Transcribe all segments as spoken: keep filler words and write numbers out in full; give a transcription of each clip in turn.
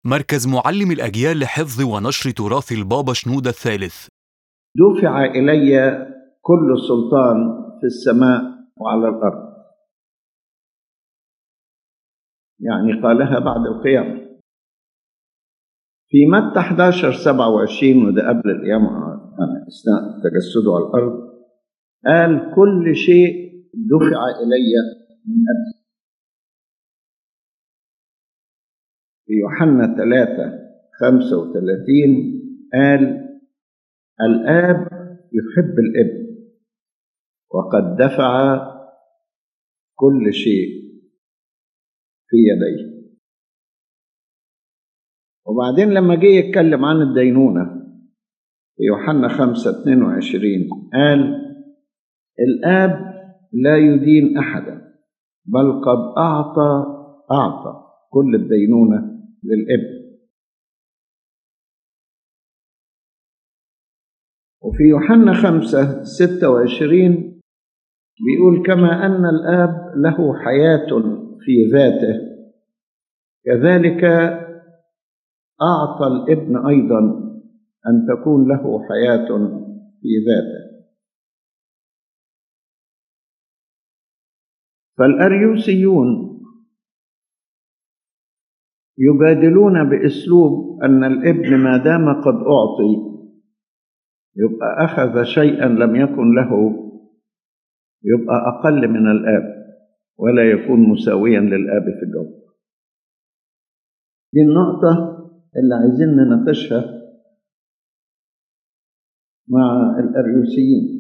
مركز معلم الأجيال لحفظ ونشر تراث البابا شنودة الثالث. دفع إلي كل سلطان في السماء وعلى الأرض، يعني قالها بعد القيامة. في متى أحد عشر سبعة وعشرين، وده قبل القيامة يعني أثناء تجسده على الأرض، قال كل شيء دفع إلي من أبي. في يوحنا ثلاثة خمسة وثلاثين قال الآب يحب الابن وقد دفع كل شيء في يديه. وبعدين لما جه يتكلم عن الدينونة في يوحنا خمسة اثنين وعشرين قال الآب لا يدين أحدا بل قد أعطى أعطى كل الدينونة للابن. وفي يوحنا خمسة ستة وعشرين بيقول كما أن الآب له حياة في ذاته كذلك أعطى الابن أيضا أن تكون له حياة في ذاته. فالأريوسيون يجادلون بأسلوب أن الابن ما دام قد أعطي يبقى أخذ شيئا لم يكن له، يبقى أقل من الآب ولا يكون مساويا للآب في الجوهر. دي النقطة اللي عايزين نناقشها مع الأريوسيين.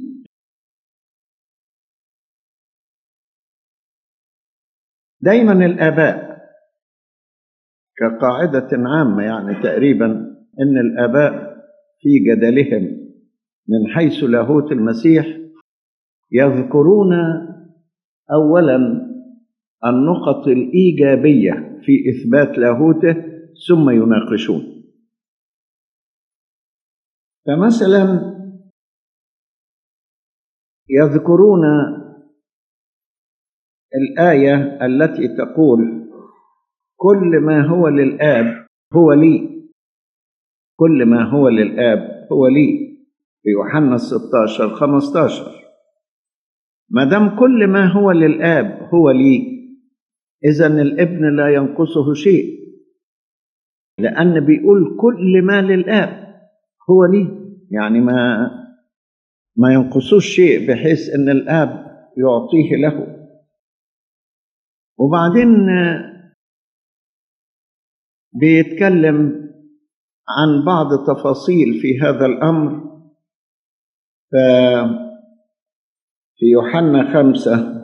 دايما الآباء كقاعدة عامة يعني تقريبا إن الآباء في جدلهم من حيث لاهوت المسيح يذكرون أولا النقط الإيجابية في إثبات لاهوته ثم يناقشون. فمثلا يذكرون الآية التي تقول كل ما هو للآب هو لي، كل ما هو للآب هو لي في يوحنا ستة عشر خمسة عشر. ما دام كل ما هو للآب هو لي إذن الابن لا ينقصه شيء، لأن بيقول كل ما للآب هو لي، يعني ما ما ينقصوش شيء بحيث أن الآب يعطيه له. وبعدين بيتكلم عن بعض تفاصيل في هذا الأمر. في يوحنا خمسة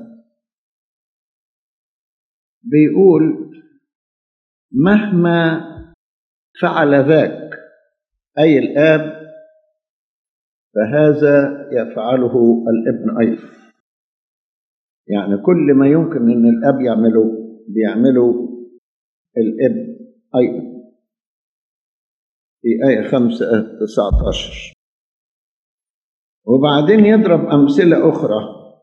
بيقول مهما فعل ذاك أي الآب فهذا يفعله الابن أيضا، يعني كل ما يمكن أن الآب يعمله بيعمله الابن أيضا في آية خمسة تسعة عشر. وبعدين يضرب أمثلة أخرى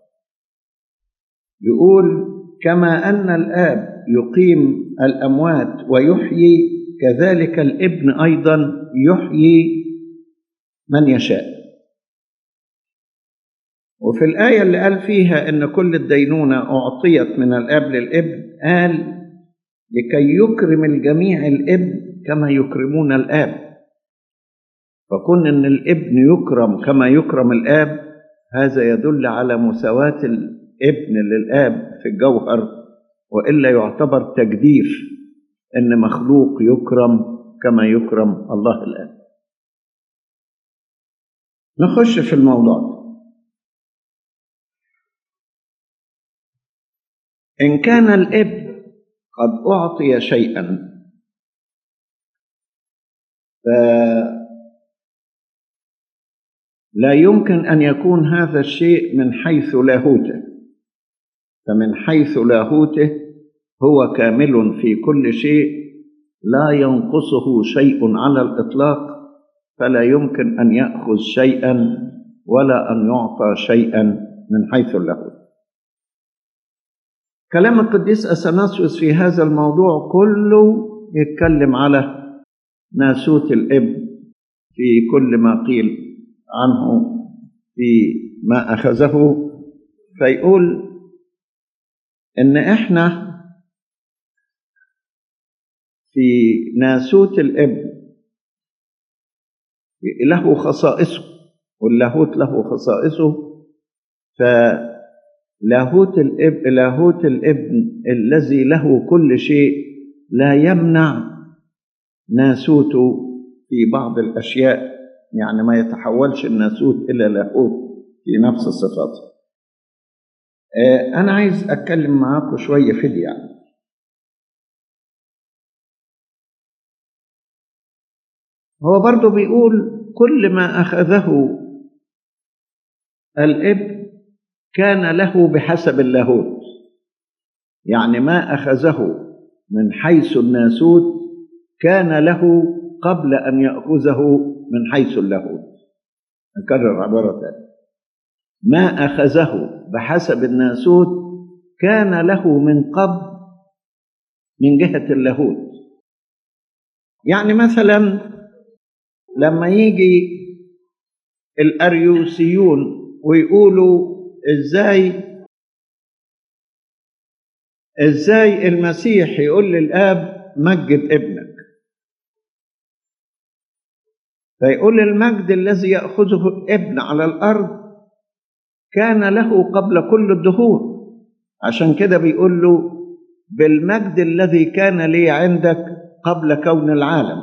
يقول كما أن الآب يقيم الأموات ويحيي كذلك الابن أيضا يحيي من يشاء. وفي الآية اللي قال فيها إن كل الدينونة أعطيت من الآب للابن قال لكي يكرم الجميع الابن كما يكرمون الآب. فكون إن الابن يكرم كما يكرم الآب هذا يدل على مساواة الابن للآب في الجوهر، وإلا يعتبر تجديف إن مخلوق يكرم كما يكرم الله الآب. نخش في الموضوع. إن كان الابن قد أعطي شيئا فلا يمكن أن يكون هذا الشيء من حيث لاهوته، فمن حيث لاهوته هو كامل في كل شيء لا ينقصه شيء على الإطلاق، فلا يمكن أن يأخذ شيئا ولا أن يعطى شيئا من حيث اللاهوت. كلام القديس أثناسيوس في هذا الموضوع كله يتكلم على ناسوت الابن في كل ما قيل عنه في ما أخذه، فيقول إن إحنا في ناسوت الابن له خصائصه، واللاهوت له خصائصه. فلاهوت الابن لاهوت الابن الذي له كل شيء لا يمنع ناسوته في بعض الأشياء، يعني ما يتحولش الناسوت إلى لاهوت في نفس الصفات. أنا عايز أتكلم معاكم شوية في دي. يعني هو برضو بيقول كل ما أخذه الابن كان له بحسب اللاهوت، يعني ما أخذه من حيث الناسوت كان له قبل أن يأخذه من حيث اللاهوت. نكرر عبارة ثانية، ما أخذه بحسب الناسوت كان له من قبل من جهة اللاهوت. يعني مثلا لما يجي الأريوسيون ويقولوا إزاي إزاي المسيح يقول للآب مجد ابنك، فيقول المجد الذي يأخذه الابن على الأرض كان له قبل كل الدهور، عشان كده بيقول له بالمجد الذي كان لي عندك قبل كون العالم،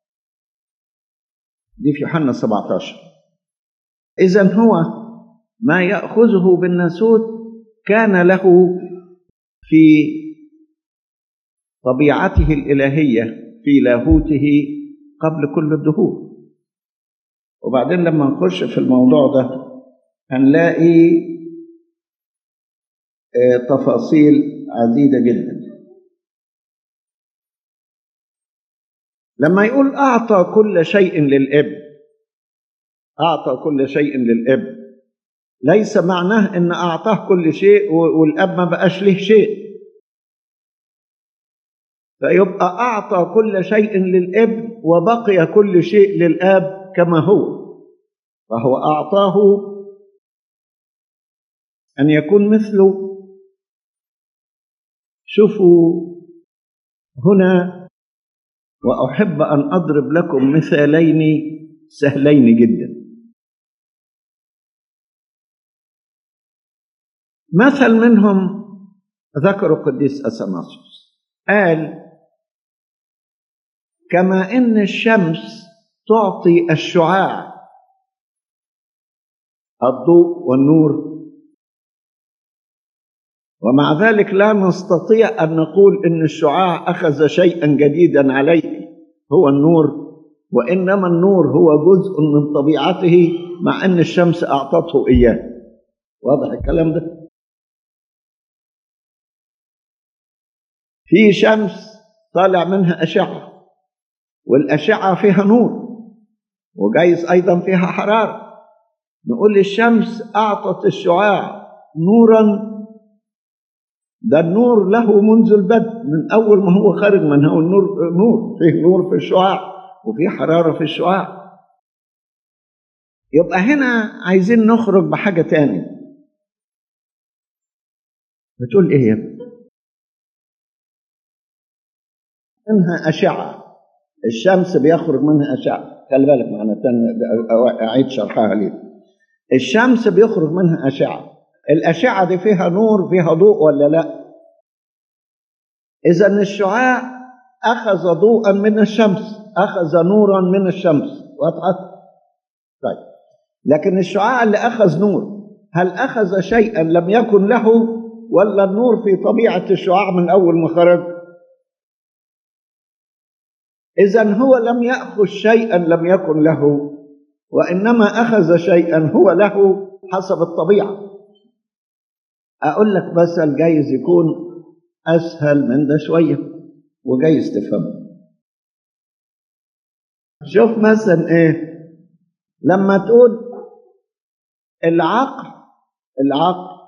دي في يوحنا سبعة عشر. إذن هو ما يأخذه بالناسوت كان له في طبيعته الإلهية في لاهوته قبل كل الدهور. وبعدين لما نخش في الموضوع ده هنلاقي تفاصيل عديدة جدا. لما يقول أعطى كل شيء للابن، أعطى كل شيء للابن ليس معناه إن أعطاه كل شيء والأب ما بقاش له شيء، فيبقى أعطى كل شيء للابن وبقي كل شيء للآب كما هو، فهو أعطاه أن يكون مثله. شوفوا هنا، وأحب أن أضرب لكم مثالين سهلين جدا. مثل منهم ذكر القديس أثناسيوس، قال كما إن الشمس تعطي الشعاع الضوء والنور، ومع ذلك لا نستطيع أن نقول إن الشعاع أخذ شيئا جديدا عليه هو النور، وإنما النور هو جزء من طبيعته مع أن الشمس أعطته إياه. واضح الكلام ده؟ في شمس طالع منها أشعة، والأشعة فيها نور، وجايز أيضا فيها حرارة. نقول الشمس أعطت الشعاع نورا، ده النور له منذ البدء، من أول ما هو خارج من هو النور نور، فيه نور في الشعاع وفيه حرارة في الشعاع. يبقى هنا عايزين نخرج بحاجة تاني. بتقول إيه يا ابني؟ منها أشعة، الشمس بيخرج منها أشعة، خلي بالك معنا تاني أعيد شرحها ليه. الشمس بيخرج منها أشعة، الأشعة دي فيها نور فيها ضوء ولا لا؟ إذن الشعاع أخذ ضوءا من الشمس، أخذ نورا من الشمس، واضحة؟ طيب، لكن الشعاع اللي أخذ نور هل أخذ شيئا لم يكن له، ولا النور في طبيعة الشعاع من أول ما خرج؟ إذن هو لم يأخذ شيئا لم يكن له، وإنما أخذ شيئا هو له حسب الطبيعة. أقول لك مثل جايز يكون أسهل من ده شوية وجايز تفهمه. شوف مثلا إيه لما تقول العقل العقل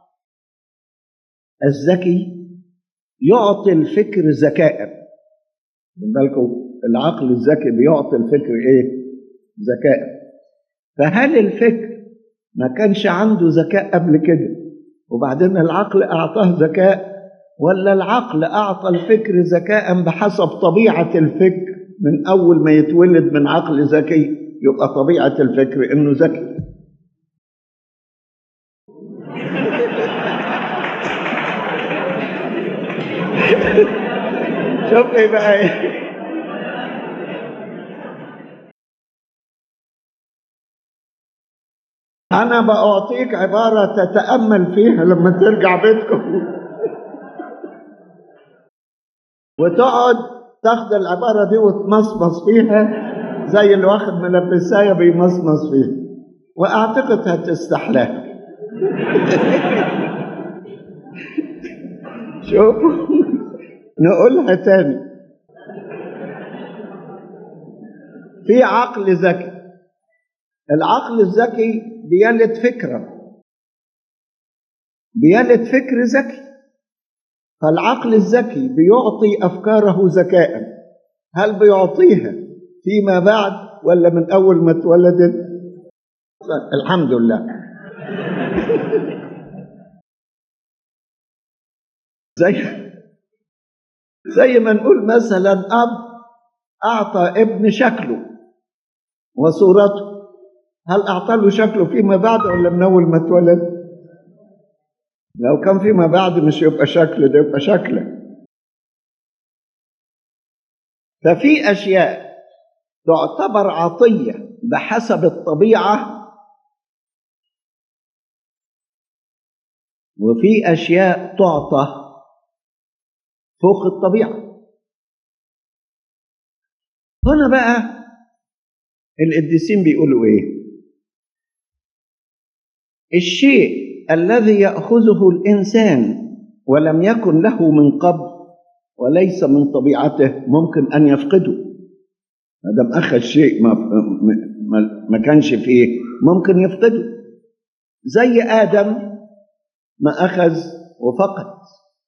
الذكي يعطي الفكر ذكاء، من بالكم العقل الذكي بيعطي الفكر ايه؟ ذكاء. فهل الفكر ما كانش عنده ذكاء قبل كده وبعدين العقل اعطاه ذكاء، ولا العقل اعطى الفكر ذكاء بحسب طبيعة الفكر؟ من اول ما يتولد من عقل ذكي يبقى طبيعة الفكر انه ذكي. شوف ايه بقى ايه. انا بأعطيك عبارة تتأمل فيها لما ترجع بيتكم وتقعد تاخد العبارة دي وتمصمص فيها زي اللي واخد ملبساية بيمصمص فيها، واعتقد هتستحلاها. شوف نقولها تاني. في عقل ذكي، العقل الذكي بيلد فكرة، بيلد فكر ذكي. فالعقل الذكي بيعطي أفكاره ذكاء. هل بيعطيها فيما بعد ولا من أول ما اتولدت؟ الحمد لله. زي زي ما نقول مثلا أب أعطى ابن شكله وصورته، هل أعطى له شكله فيما بعد ولا من أول ما اتولد؟ لو كان فيما بعد مش يبقى شكله، ده يبقى شكله. ففي أشياء تعتبر عطية بحسب الطبيعة، وفي أشياء تعطى فوق الطبيعة. هنا بقى القديسين بيقولوا إيه؟ الشيء الذي يأخذه الإنسان ولم يكن له من قبل وليس من طبيعته ممكن أن يفقده. ما دام أخذ شيء ما, ما, ما كانش فيه ممكن يفقده. زي آدم ما أخذ وفقد،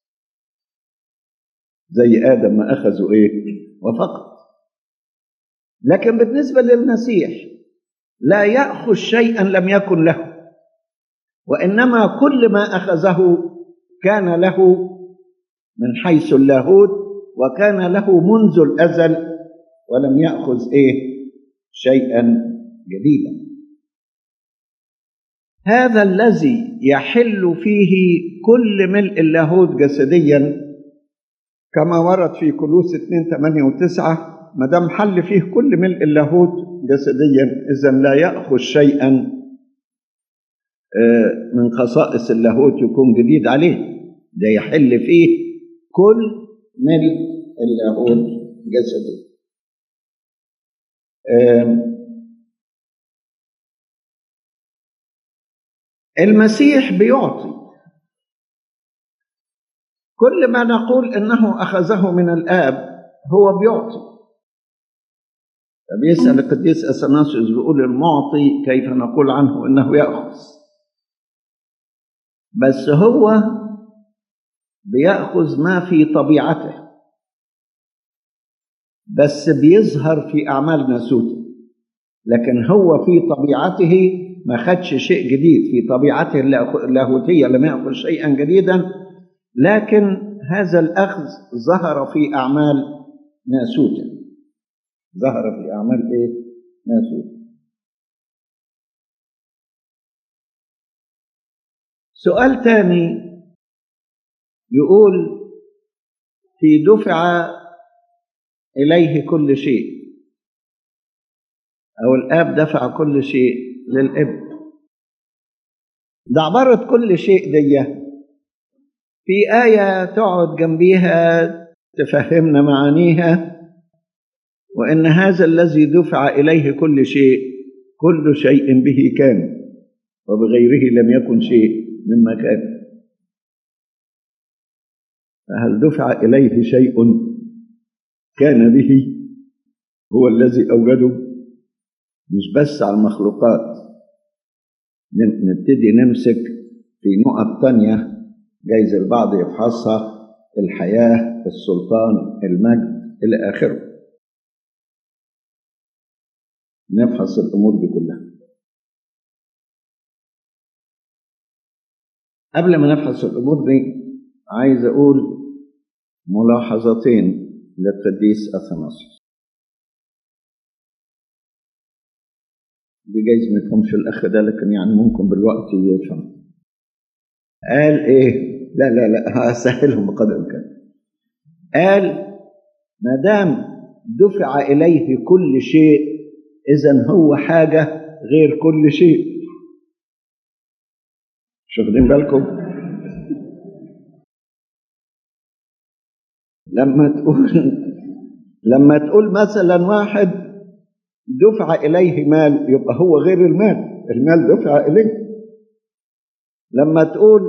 زي آدم ما أخذ إيه وفقد. لكن بالنسبة للمسيح لا يأخذ شيئا لم يكن له، وإنما كل ما أخذه كان له من حيث اللاهوت، وكان له منذ الأزل، ولم يأخذ إيه شيئا جديدا. هذا الذي يحل فيه كل ملء اللاهوت جسديا كما ورد في كولوس اثنين ثمانية وتسعة. ما دام حل فيه كل ملء اللاهوت جسديا إذن لا يأخذ شيئا من خصائص اللاهوت يكون جديد عليه، ده يحل فيه كل ملء اللاهوت جسديا. المسيح بيعطي. كل ما نقول إنه أخذه من الآب هو بيعطي. فبيسأل القديس أثناسيوس بيقول المعطي كيف نقول عنه إنه يأخذ؟ بس هو بيأخذ ما في طبيعته، بس بيظهر في أعمال ناسوته. لكن هو في طبيعته ما خدش شيء جديد، في طبيعته اللاهوتية لم يأخذ شيئا جديدا، لكن هذا الأخذ ظهر في أعمال ناسوته، ظهر في أعمال إيه؟ ناسوته. سؤال تاني يقول في دفع إليه كل شيء، أو الآب دفع كل شيء للابن. ده عبارة كل شيء دي في آية تقعد جنبيها تفهمنا معانيها، وإن هذا الذي دفع إليه كل شيء كل شيء به كان وبغيره لم يكن شيء مما كان. فهل دفع إليه شيء كان به هو الذي أوجده؟ مش بس على المخلوقات، نبتدي نمسك في نقط تانية جايز البعض يفحصها: الحياة، السلطان، المجد، إلى آخره. نفحص الأمور دي كلها. قبل ما نفحص الأمور دي عايز أقول ملاحظتين للقديس أثناسيوس. دي جايز ما يفهمش الأخ ده، لكن يعني ممكن بالوقت يفهم. قال إيه؟ لا لا لا هسهلهم بقدر الإمكان. قال ما دام دفع إليه كل شيء إذن هو حاجة غير كل شيء. مش واخدين بالكم؟ لما تقول لما تقول مثلا واحد دفع إليه مال يبقى هو غير المال، المال دفع إليه. لما تقول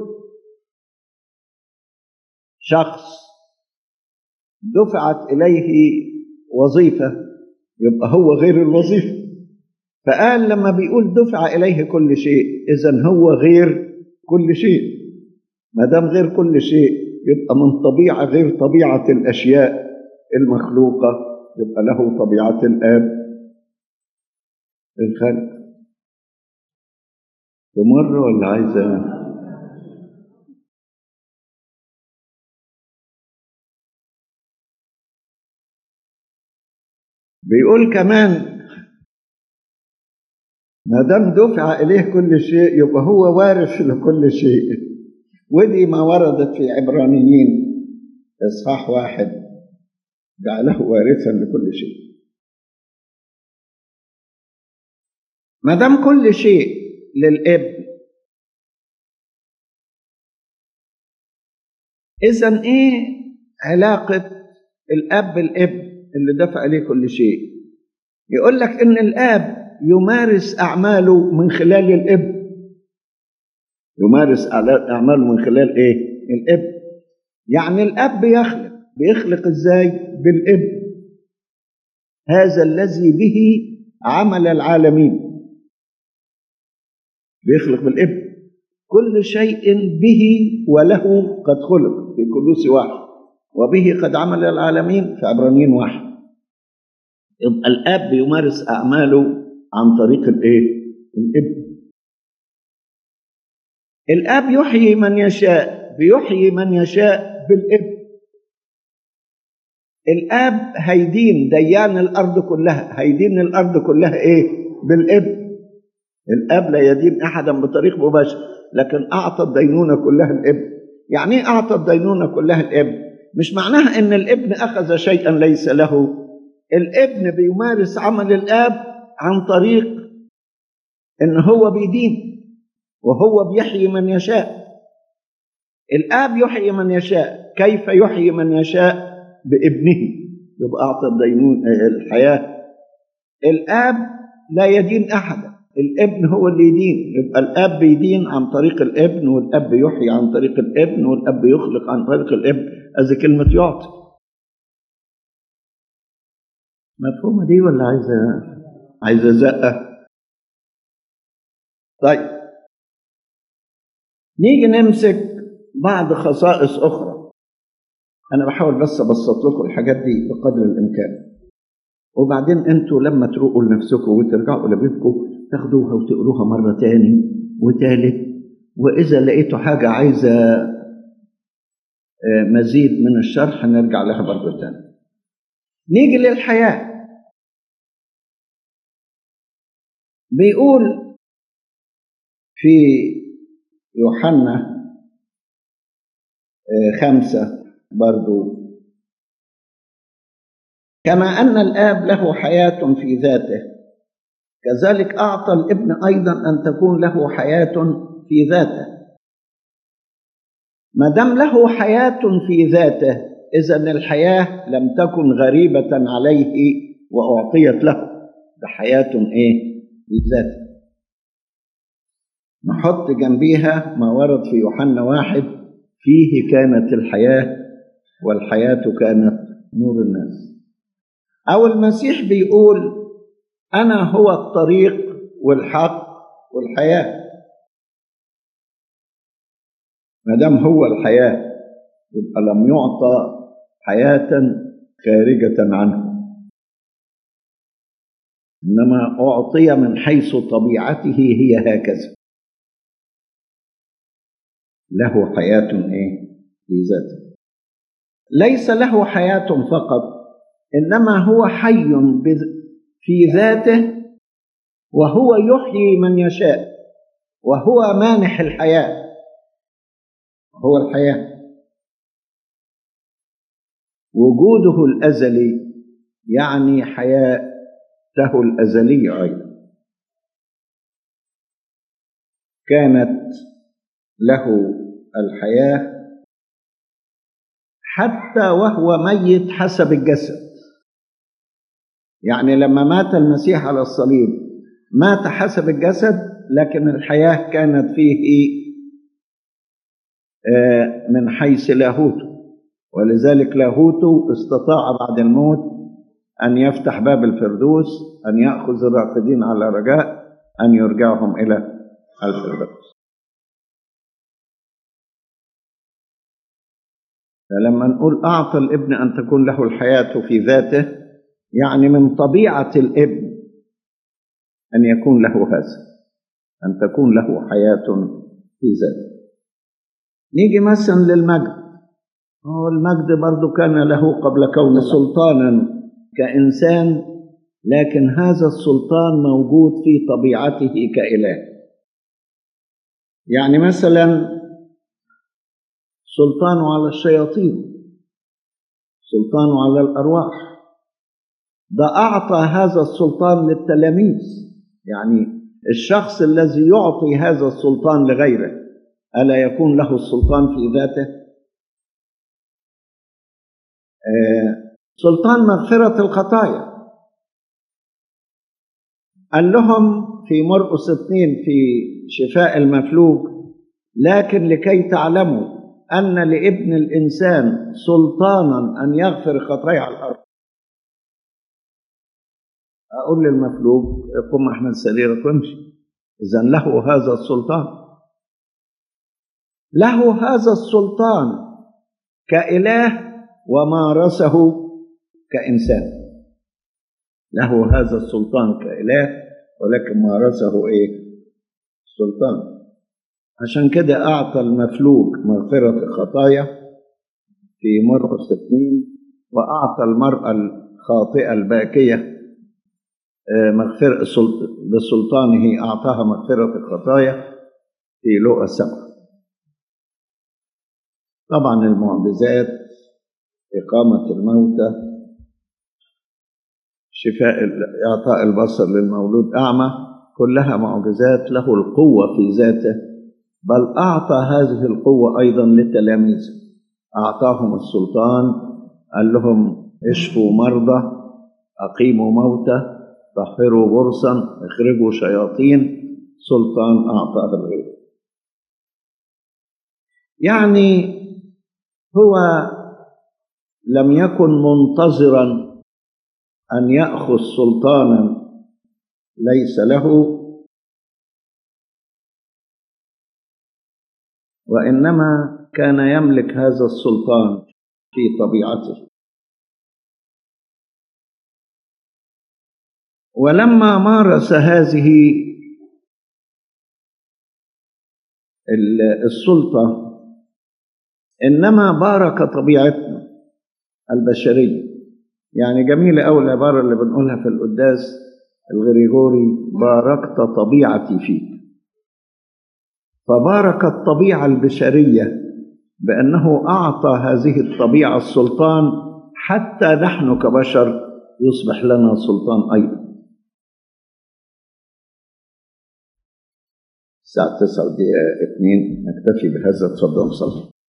شخص دفعت إليه وظيفة يبقى هو غير الوظيفة. فقال لما بيقول دفع إليه كل شيء إذن هو غير كل شيء. ما دام غير كل شيء يبقى من طبيعة غير طبيعة الأشياء المخلوقة، يبقى له طبيعة الآب الخالق. تمر ولا عايزة؟ بيقول كمان ما دام دفع إليه كل شيء يبقى هو وارث لكل شيء. ودي ما وردت في عبرانيين إصحاح واحد، جعله وارثا لكل شيء. ما دام كل شيء للابن إذن إيه علاقة الأب بالابن اللي دفع إليه كل شيء؟ يقول لك إن الآب يمارس أعماله من خلال الابن. يمارس أعماله من خلال إيه؟ الابن. يعني الأب بيخلق بيخلق إزاي؟ بالابن، هذا الذي به عمل العالمين. بيخلق بالابن. كل شيء به وله قد خلق في كلوسي واحد، وبه قد عمل العالمين في عبرانيين واحد. يبقى الآب بيمارس أعماله عن طريق الإيه؟ الابن. الآب يحيي من يشاء، بيحيي من يشاء بالابن. الآب هيدين ديان الأرض كلها، هيدين الأرض كلها إيه؟ بالابن. الآب لا يدين أحدا بطريق مباشر، لكن أعطى الدينونة كلها الابن. يعني إيه أعطى الدينونة كلها الابن؟ مش معناها إن الابن أخذ شيئا ليس له. الابن بيمارس عمل الآب عن طريق إن هو بيدين وهو بيحيي من يشاء. الآب يحيي من يشاء. كيف يحيي من يشاء؟ بابنه. يبقى أعطى الدينون الحياة. الآب لا يدين أحدا، الابن هو اللي يدين. يبقى الآب بيدين عن طريق الابن، والأب يحيي عن طريق الابن، والأب يخلق عن طريق الابن. هذه كلمة يعطي. مفهومة دي ولا عايزة عايزة زقة؟ طيب نيجي نمسك بعض خصائص أخرى. أنا بحاول بس أبسط لكم الحاجات دي بقدر الإمكان، وبعدين أنتوا لما تروقوا لنفسكم وترجعوا لبيتكم تاخدوها وتقروها مرة تاني وتالت، وإذا لقيتوا حاجة عايزة مزيد من الشرح نرجع لها برضه تاني. نيجي للحياة. بيقول في يوحنا خمسة برضو: كما أن الآب له حياة في ذاته كذلك أعطى الابن أيضا أن تكون له حياة في ذاته. ما دام له حياة في ذاته إذن الحياة لم تكن غريبة عليه وأعطيت له. ده حياة إيه؟ في ذاته. نحط جنبيها ما ورد في يوحنا واحد: فيه كانت الحياة والحياة كانت نور الناس. أو المسيح بيقول: أنا هو الطريق والحق والحياة. ما دام هو الحياة يبقى لم يعطى حياة خارجة عنه. إنما أعطي من حيث طبيعته هي هكذا، له حياة إيه في ذاته. ليس له حياة فقط، إنما هو حي في ذاته، وهو يحيي من يشاء، وهو مانح الحياة، هو الحياة. وجوده الأزلي يعني حياته الأزلية أيضا. كانت له الحياة حتى وهو ميت حسب الجسد. يعني لما مات المسيح على الصليب مات حسب الجسد، لكن الحياة كانت فيه من حيث لاهوته، ولذلك لاهوته استطاع بعد الموت أن يفتح باب الفردوس، أن يأخذ الراقدين على رجاء، أن يرجعهم إلى الفردوس. فلما نقول أعطى الابن أن تكون له الحياة في ذاته، يعني من طبيعة الابن أن يكون له هذا، أن تكون له حياة في ذاته. نيجي مثلا للمجد. هو المجد برضو كان له قبل كونه سلطانا كإنسان، لكن هذا السلطان موجود في طبيعته كإله. يعني مثلا سلطانه على الشياطين، سلطانه على الأرواح، ده أعطى هذا السلطان للتلاميذ. يعني الشخص الذي يعطي هذا السلطان لغيره ألا يكون له السلطان في ذاته؟ آه سلطان مغفرة الخطايا. قال لهم في مرقس اثنين في شفاء المفلوج: لكن لكي تعلموا أن لابن الإنسان سلطانا أن يغفر خطايا على الأرض. أقول للمفلوج: قم احمل سريرك وامشي. إذن له هذا السلطان، له هذا السلطان كإله، ومارسه كإنسان. له هذا السلطان كإله، ولكن مارسه إيه؟ سلطان. عشان كده أعطى المفلوج مغفرة الخطايا في مرقس اثنين، وأعطى المرأة الخاطئة الباكية مغفرة بسلطانه، أعطاها مغفرة الخطايا في لوقا سبعة. طبعا المعجزات، إقامة الموتى، شفاء، إعطاء البصر للمولود أعمى، كلها معجزات. له القوة في ذاته، بل أعطى هذه القوة أيضا للتلاميذ. أعطاهم السلطان، قال لهم: اشفوا مرضى، أقيموا موتى، طهروا برصا، اخرجوا شياطين. سلطان أعطاه الغير. يعني هو لم يكن منتظرا أن يأخذ سلطانا ليس له، وإنما كان يملك هذا السلطان في طبيعته. ولما مارس هذه السلطة إنما بارك طبيعتنا البشرية. يعني جميلة أوي العبارة اللي بنقولها في القداس الغريغوري: باركت طبيعتي فيك. فبارك الطبيعة البشرية بأنه أعطى هذه الطبيعة السلطان، حتى نحن كبشر يصبح لنا سلطان أيضا. الساعة تسعة ودقيقة اثنين، نكتفي بهذا. تفضل صلي.